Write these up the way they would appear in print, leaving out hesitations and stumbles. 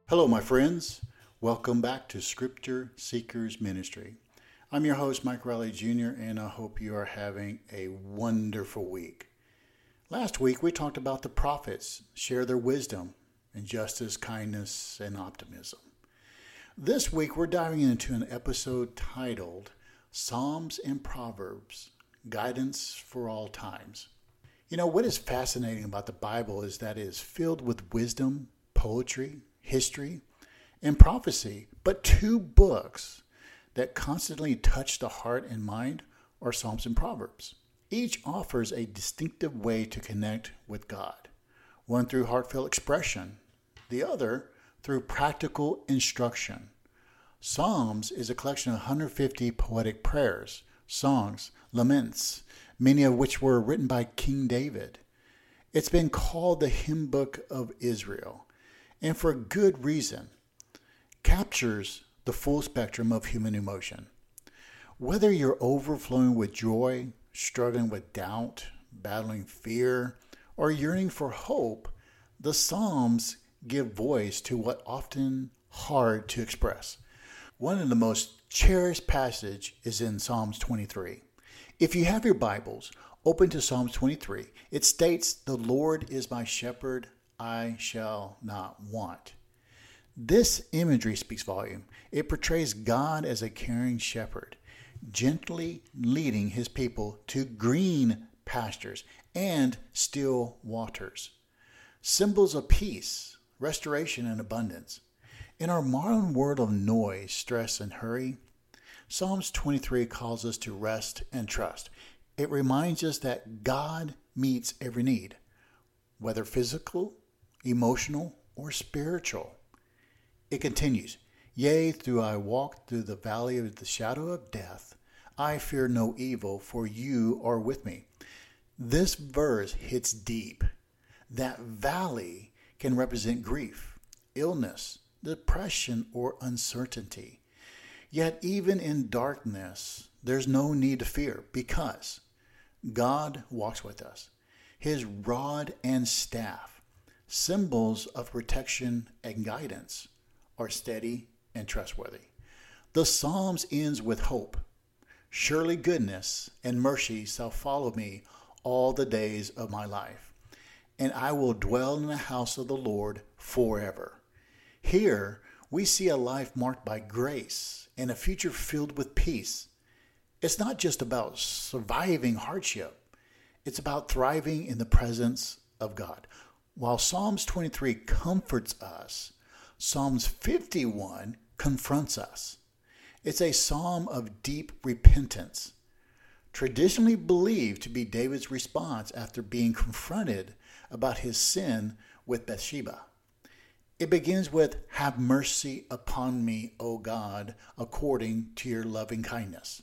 Hello, my friends. Welcome back to Scripture Seekers Ministry. I'm your host, Mike Riley Jr., and I hope you are having a wonderful week. Last week, we talked about the prophets, share their wisdom and justice, kindness, and optimism. This week, we're diving into an episode titled Psalms and Proverbs, Guidance for All Times. You know, what is fascinating about the Bible is that it is filled with wisdom, poetry, history, and prophecy, but two books that constantly touch the heart and mind are Psalms and Proverbs. Each offers a distinctive way to connect with God, one through heartfelt expression, the other through practical instruction. Psalms is a collection of 150 poetic prayers, songs, laments, many of which were written by King David. It's been called the hymn book of Israel, and for good reason, captures the full spectrum of human emotion. Whether you're overflowing with joy, struggling with doubt, battling fear, or yearning for hope, the Psalms give voice to what often hard to express. One of the most cherished passages is in Psalms 23. If you have your Bibles, open to Psalms 23. It states, "The Lord is my shepherd, I shall not want." This imagery speaks volume. It portrays God as a caring shepherd, gently leading his people to green pastures and still waters. Symbols of peace, restoration, and abundance. In our modern world of noise, stress, and hurry, Psalms 23 calls us to rest and trust. It reminds us that God meets every need, whether physical, emotional, or spiritual. It continues, "Yea, though I walk through the valley of the shadow of death, I fear no evil, for you are with me." This verse hits deep. That valley can represent grief, illness, depression, or uncertainty. Yet even in darkness, there's no need to fear because God walks with us. His rod and staff, symbols of protection and guidance, are steady and trustworthy. The Psalms ends with hope. "Surely goodness and mercy shall follow me all the days of my life, and I will dwell in the house of the Lord forever." Here, we see a life marked by grace and a future filled with peace. It's not just about surviving hardship. It's about thriving in the presence of God. While Psalms 23 comforts us, Psalms 51 confronts us. It's a psalm of deep repentance, traditionally believed to be David's response after being confronted about his sin with Bathsheba. It begins with, "Have mercy upon me, O God, according to your loving kindness."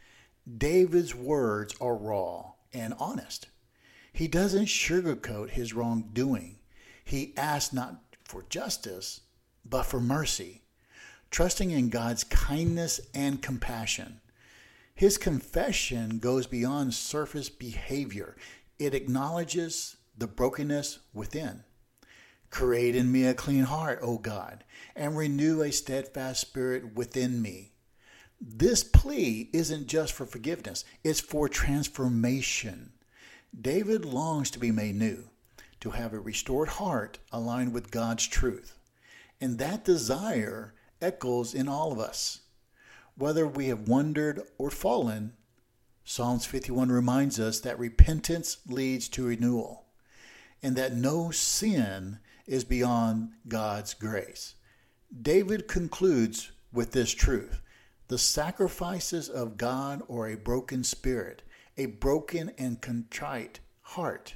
David's words are raw and honest. He doesn't sugarcoat his wrongdoing. He asks not for justice, but for mercy, trusting in God's kindness and compassion. His confession goes beyond surface behavior. It acknowledges the brokenness within. "Create in me a clean heart, O God, and renew a steadfast spirit within me." This plea isn't just for forgiveness, it's for transformation. David longs to be made new, to have a restored heart aligned with God's truth. And that desire echoes in all of us. Whether we have wandered or fallen, Psalms 51 reminds us that repentance leads to renewal, and that no sin is beyond God's grace. David concludes with this truth: "The sacrifices of God are a broken spirit, a broken and contrite heart.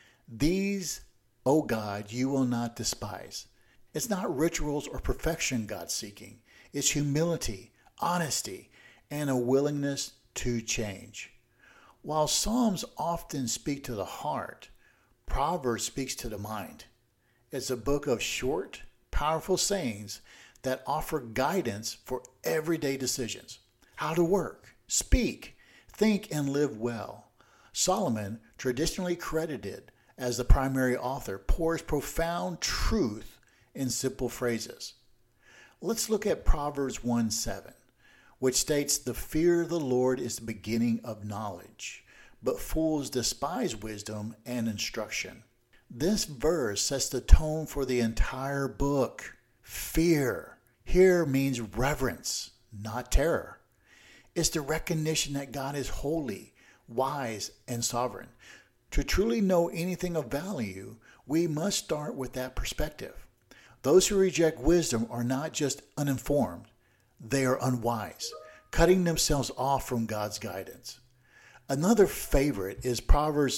These, O God, you will not despise." It's not rituals or perfection God's seeking. It's humility, honesty, and a willingness to change. While Psalms often speak to the heart, Proverbs speaks to the mind. It's a book of short, powerful sayings that offer guidance for everyday decisions. How to work, speak, think, and live well. Solomon, traditionally credited as the primary author, pours profound truth in simple phrases. Let's look at Proverbs 1:7, which states, "The fear of the Lord is the beginning of knowledge, but fools despise wisdom and instruction." This verse sets the tone for the entire book. Fear here means reverence, not terror. It's the recognition that God is holy, wise, and sovereign. To truly know anything of value, we must start with that perspective. Those who reject wisdom are not just uninformed, they are unwise, cutting themselves off from God's guidance. Another favorite is Proverbs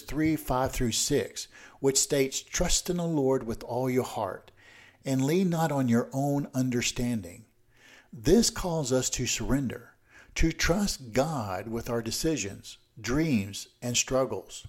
3:5-6, which states, "Trust in the Lord with all your heart, and lean not on your own understanding." This calls us to surrender, to trust God with our decisions, dreams, and struggles.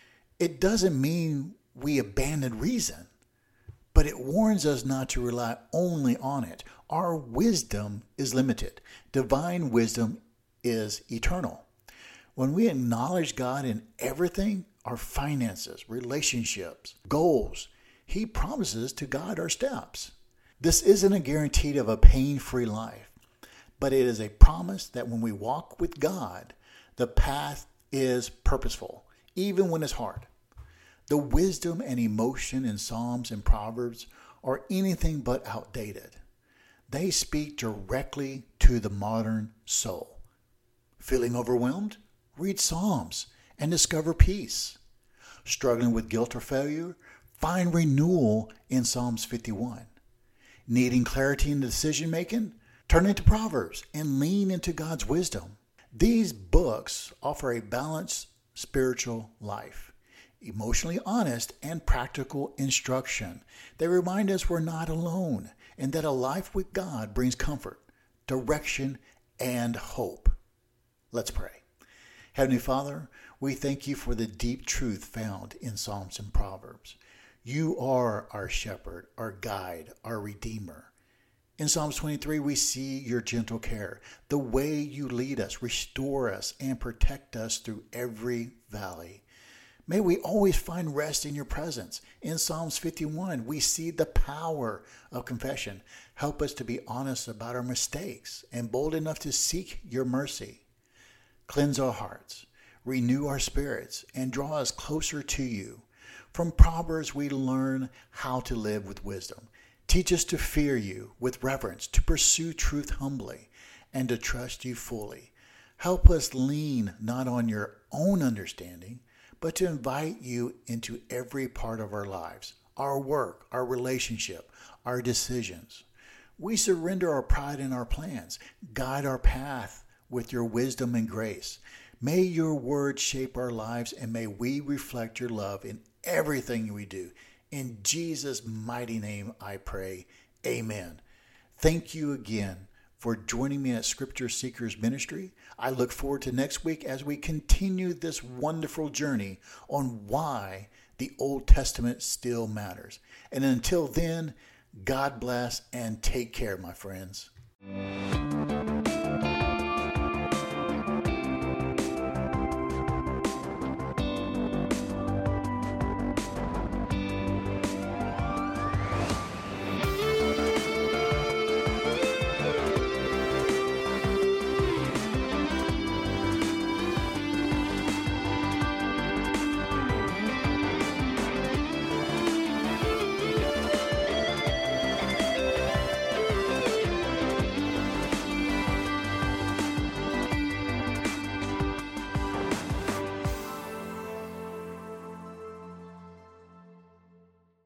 It doesn't mean we abandon reason, but it warns us not to rely only on it. Our wisdom is limited. Divine wisdom is eternal. When we acknowledge God in everything, our finances, relationships, goals, He promises to guide our steps. This isn't a guarantee of a pain-free life, but it is a promise that when we walk with God, the path is purposeful, even when it's hard. The wisdom and emotion in Psalms and Proverbs are anything but outdated. They speak directly to the modern soul. Feeling overwhelmed? Read Psalms and discover peace. Struggling with guilt or failure? Find renewal in Psalms 51. Needing clarity in decision making? Turn into Proverbs and lean into God's wisdom. These books offer a balanced spiritual life, emotionally honest and practical instruction. They remind us we're not alone and that a life with God brings comfort, direction, and hope. Let's pray. Heavenly Father, we thank you for the deep truth found in Psalms and Proverbs. You are our shepherd, our guide, our redeemer. In Psalms 23, we see your gentle care, the way you lead us, restore us, and protect us through every valley. May we always find rest in your presence. In Psalms 51, we see the power of confession. Help us to be honest about our mistakes and bold enough to seek your mercy. Cleanse our hearts, renew our spirits, and draw us closer to you. From Proverbs, we learn how to live with wisdom. Teach us to fear you with reverence, to pursue truth humbly, and to trust you fully. Help us lean not on your own understanding, but to invite you into every part of our lives, our work, our relationship, our decisions. We surrender our pride and our plans. Guide our path with your wisdom and grace. May your word shape our lives, and may we reflect your love in everything we do. In Jesus' mighty name I pray. Amen. Thank you again for joining me at Scripture Seekers Ministry. I look forward to next week as we continue this wonderful journey on why the Old Testament still matters. And until then, God bless and take care, my friends.